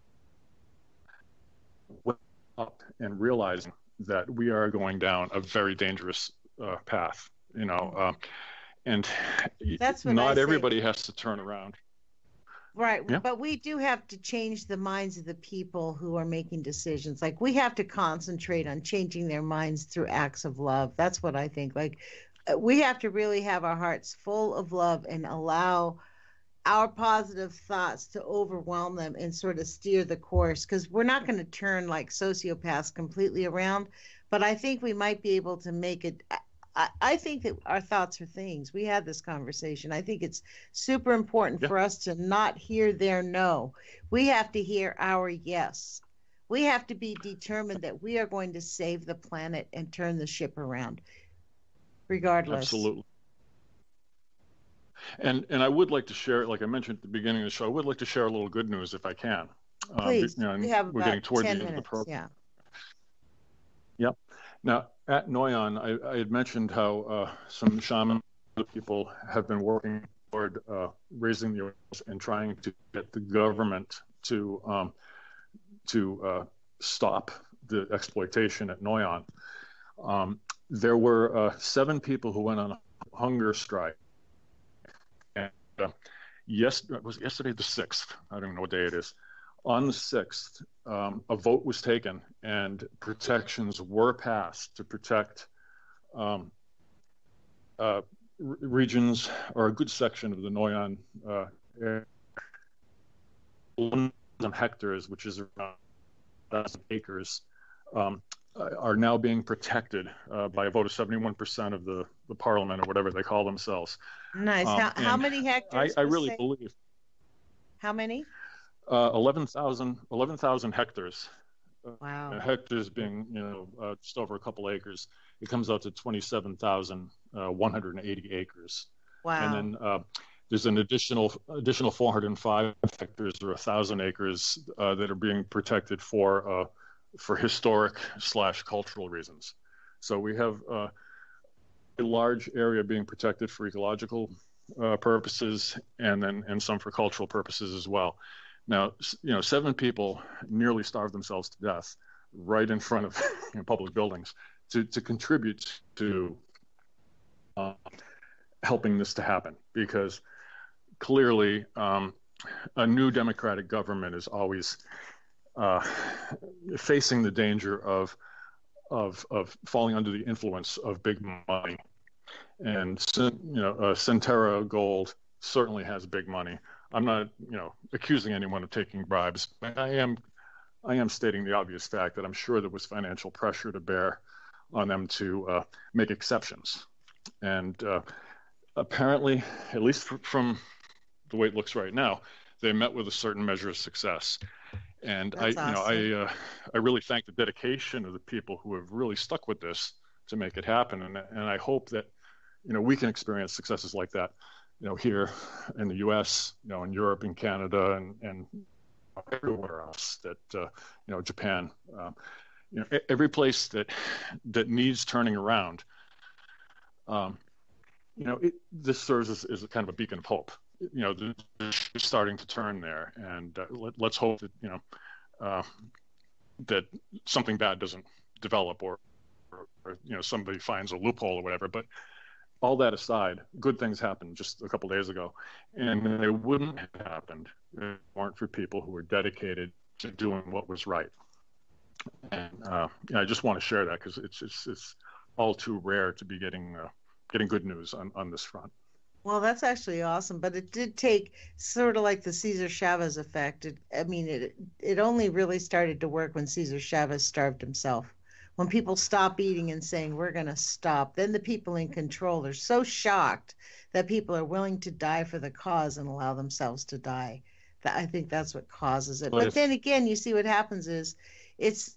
up and realizing that we are going down a very dangerous uh, path, you know, uh, and That's what not I say. everybody has to turn around. Right. Yeah. But we do have to change the minds of the people who are making decisions. Like, we have to concentrate on changing their minds through acts of love. That's what I think. Like, uh, we have to really have our hearts full of love and allow our positive thoughts to overwhelm them and sort of steer the course, because we're not going to turn like sociopaths completely around. But I think we might be able to make it. I, I think that our thoughts are things. We had this conversation. I think it's super important Yeah. for us to not hear their no. We have to hear our yes. We have to be determined that we are going to save the planet and turn the ship around, regardless. Absolutely. And and I would like to share, like I mentioned at the beginning of the show, I would like to share a little good news if I can. Uh, Please. you know, We have we're getting about toward ten the end of the minutes. program. Yeah. Yep. Now, at Noyon, I, I had mentioned how uh, some shaman people have been working toward uh, raising the awareness and trying to get the government to um, to uh, stop the exploitation at Noyon. Um, there were uh, seven people who went on a hunger strike. And uh, yes, it was yesterday the sixth. I don't know what day it is. On the sixth, um, a vote was taken and protections were passed to protect um, uh, r- regions or a good section of the Noyon uh, area, hectares, which is around one thousand acres, um, are now being protected uh, by a vote of seventy-one percent of the, the parliament or whatever they call themselves. Nice. Um, how, how and many I, hectares? I was really say- believe How many? uh, eleven thousand eleven thousand hectares. Wow. Uh, hectares being, you know, uh, just over a couple acres. It comes out to twenty-seven thousand one hundred eighty acres. Wow. And then uh, there's an additional additional four hundred five hectares or one thousand acres uh, that are being protected for uh, for historic slash cultural reasons. So we have uh, a large area being protected for ecological uh, purposes, and then and some for cultural purposes as well. Now, you know, seven people nearly starved themselves to death right in front of you know, public buildings to, to contribute to uh, helping this to happen, because clearly um, a new democratic government is always uh, facing the danger of, of, of falling under the influence of big money. And, you know, uh, Centerra Gold certainly has big money. I'm not, you know, accusing anyone of taking bribes, but I am, I am stating the obvious fact that I'm sure there was financial pressure to bear on them to uh, make exceptions. And uh, apparently, at least from the way it looks right now, they met with a certain measure of success. And That's I, awesome. you know, I, uh, I really thank the dedication of the people who have really stuck with this to make it happen. And and I hope that, you know, we can experience successes like that, you know, here in the U S, you know, in Europe and Canada and, and everywhere else that, uh, you know, Japan, um, you know, every place that, that needs turning around, um, you know, it, this serves as, as a kind of a beacon of hope. You know, they're starting to turn there, and uh, let, let's hope that, you know, uh, that something bad doesn't develop or, or, or, you know, somebody finds a loophole or whatever. But all that aside, good things happened just a couple days ago, and they wouldn't have happened if it weren't for people who were dedicated to doing what was right. And uh, yeah, I just want to share that because it's, it's it's all too rare to be getting uh, getting good news on, on this front. Well, that's actually awesome, but it did take sort of like the Cesar Chavez effect. It, I mean, it it only really started to work when Cesar Chavez starved himself. When people stop eating and saying, we're going to stop, then the people in control are so shocked that people are willing to die for the cause and allow themselves to die. That, I think that's what causes it. Well, but if- then again, you see what happens is it's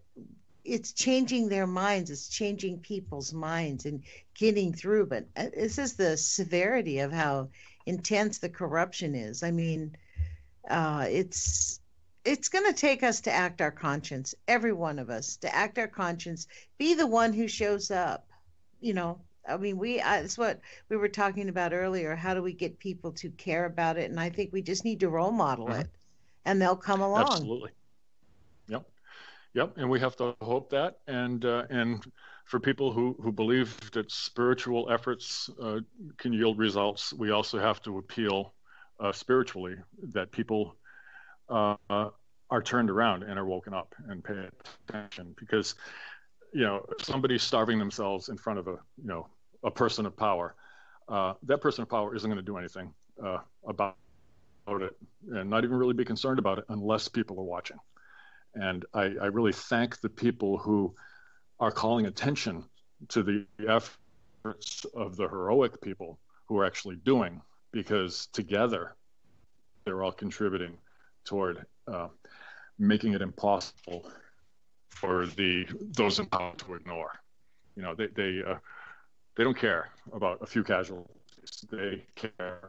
it's changing their minds. It's changing people's minds and getting through. But uh, this is the severity of how intense the corruption is. I mean, uh, it's it's going to take us to act our conscience, every one of us, to act our conscience, be the one who shows up. You know, I mean, we uh, that's what we were talking about earlier. How do we get people to care about it? And I think we just need to role model Mhm. it, and they'll come along. Absolutely. Yep. Yep. And we have to hope that. And uh, and for people who, who believe that spiritual efforts uh, can yield results, we also have to appeal uh, spiritually that people uh, are turned around and are woken up and pay attention, because, you know, somebody starving themselves in front of a, you know, a person of power, uh, that person of power isn't going to do anything uh, about it, and not even really be concerned about it unless people are watching. And I, I really thank the people who are calling attention to the efforts of the heroic people who are actually doing, because together they're all contributing toward uh, making it impossible for the those in power to ignore. You know, they they uh, they don't care about a few casualties. They care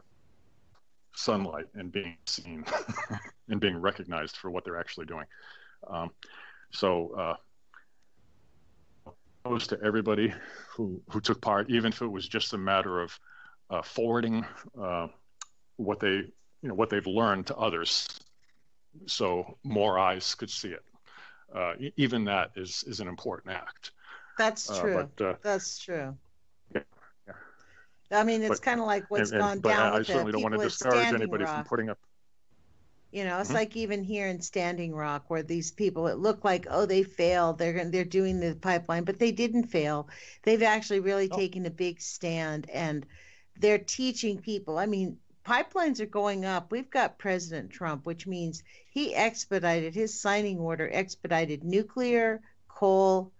sunlight and being seen and being recognized for what they're actually doing. Um, so uh, opposed to everybody who who took part, even if it was just a matter of uh, forwarding uh, what they you know what they've learned to others, so more eyes could see it. Uh, e- even that is is an important act. That's Uh, true. but, uh, That's true. Yeah, yeah. I mean, it's But- kind of like what's and, and- gone but down I, I with the certainly don't want to people at discourage Standing anybody Rock. from putting up. You know, it's Mhm. like even here in Standing Rock, where these people, it looked like, oh, they failed. They're going, they're doing the pipeline, but they didn't fail. They've actually really Oh. taken a big stand, and they're teaching people. I mean, pipelines are going up. We've got President Trump, which means he expedited his signing order, expedited nuclear, coal,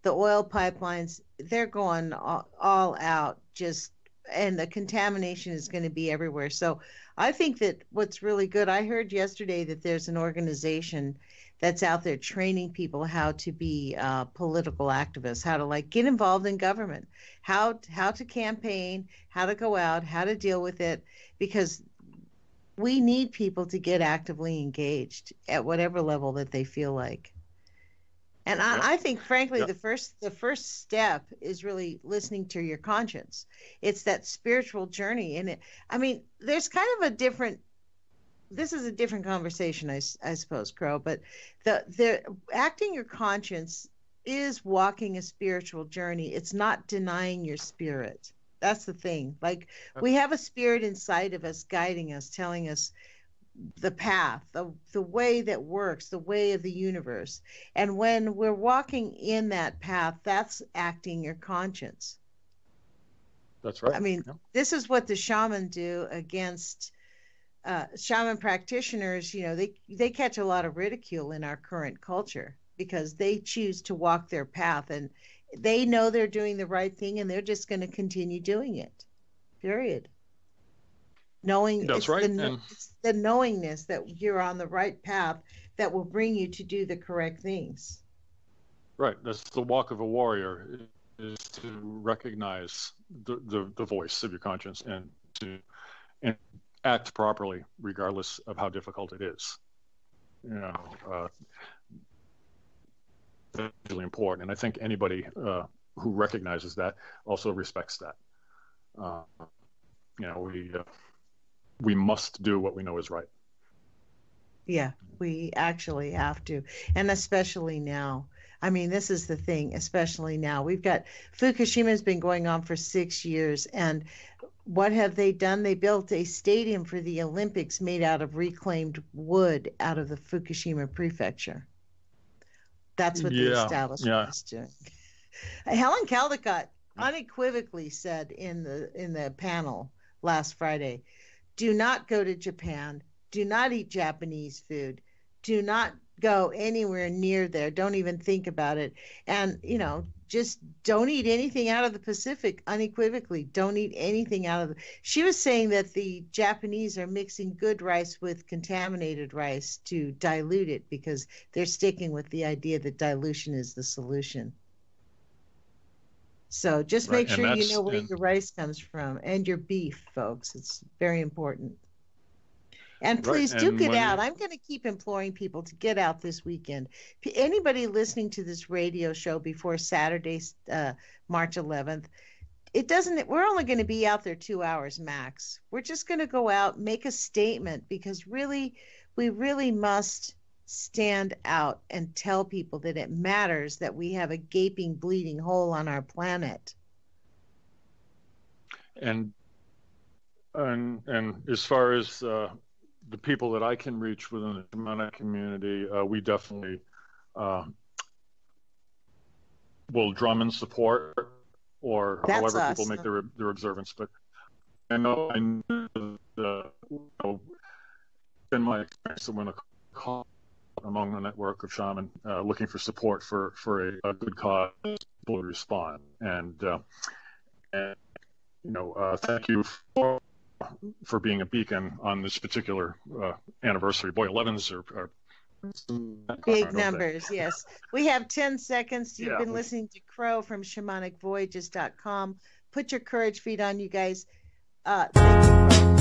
the oil pipelines, they're going all, all out, just, and the contamination is going to be everywhere. So I think that what's really good, I heard yesterday that there's an organization that's out there training people how to be uh, political activists, how to like get involved in government, how how to campaign, how to go out, how to deal with it, because we need people to get actively engaged at whatever level that they feel like. And I, Yep. I think, frankly, Yep. the first the first step is really listening to your conscience. It's that spiritual journey, and it. I mean, there's kind of a different. This is a different conversation, I, s- I suppose, Crow. But the the acting your conscience is walking a spiritual journey. It's not denying your spirit. That's the thing. Like we have a spirit inside of us, guiding us, telling us the path, the, the way that works, the way of the universe. And when we're walking in that path, that's acting your conscience. That's right. I mean, Yep. this is what the shaman do against uh, shaman practitioners. You know, they, they catch a lot of ridicule in our current culture because they choose to walk their path, and they know they're doing the right thing, and they're just going to continue doing it, period. Knowing That's it's right. the kn- And it's the knowingness that you're on the right path that will bring you to do the correct things. right, that's the walk of a warrior, is to recognize the, the, the voice of your conscience and to and act properly, regardless of how difficult it is. You know, uh, that's really important. And I think anybody uh, who recognizes that also respects that. Uh, you know, we uh, we must do what we know is right. Yeah, we actually have to, and especially now. I mean, this is the thing, especially now. We've got Fukushima's been going on for six years, and what have they done? They built a stadium for the Olympics made out of reclaimed wood out of the Fukushima prefecture. That's what the Yeah, establishment yeah. is doing. Helen Caldicott unequivocally said in the in the panel last Friday, do not go to Japan, do not eat Japanese food, do not go anywhere near there, don't even think about it. And, you know, just don't eat anything out of the Pacific, unequivocally. Don't eat anything out of the. She was saying that the Japanese are mixing good rice with contaminated rice to dilute it because they're sticking with the idea that dilution is the solution. So just Right, make and sure you that's- know where and- your rice comes from and your beef, folks. It's very important. And Right, please do and get when out. you- I'm going to keep imploring people to get out this weekend. P- Anybody listening to this radio show before Saturday, uh, March eleventh, it doesn't, we're only going to be out there two hours max. We're just going to go out, make a statement, because really, we really must stand out and tell people that it matters that we have a gaping, bleeding hole on our planet. And and and as far as uh, the people that I can reach within the shamanic community, uh, we definitely uh, will drum in support, or That's however us. people make their their observance. But I know I know uh, you know, in my experience, when a call among the network of shaman uh, looking for support for for a, a good cause, people would respond. And uh, and you know, uh, thank you for for being a beacon on this particular uh, anniversary. Boy, elevens are, are Big don't they? numbers, yes. We have ten seconds. You've Yeah, been we- listening to Crow from shamanic voyages dot com. Put your courage feet on, you guys. Uh, thank you, Crow.